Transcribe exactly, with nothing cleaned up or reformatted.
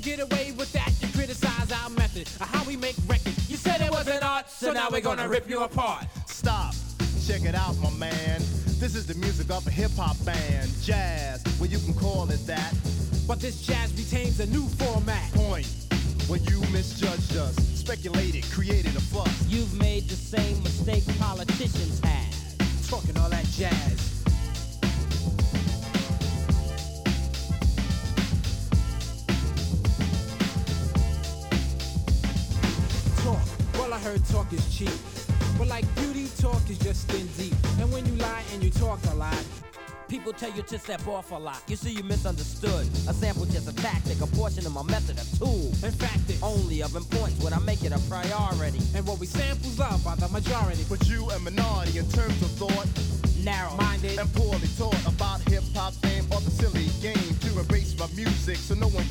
get away with that? You criticize our method of how we make records. You said it wasn't art, so now we're gonna rip you apart. Stop, check it out, my man. This is the music of a hip-hop band. Jazz, well you can call it that. But this jazz retains a new format. Point, when you misjudged us, speculated, created a fuss. You've made the same mistake politicians have. Talking all that jazz. Talk, well I heard talk is cheap. But like beauty, talk is just skin deep. And when you lie and you talk a lot, people tell you to step off a lot. You see, you misunderstood. A sample just a tactic, a portion of my method, a tool. in fact it's Only of importance when I make it a priority. and what we samples love by the majority. But you a minority in terms of thought, Narrow-minded and poorly taught about hip-hop fame or the silly game to embrace my music so no one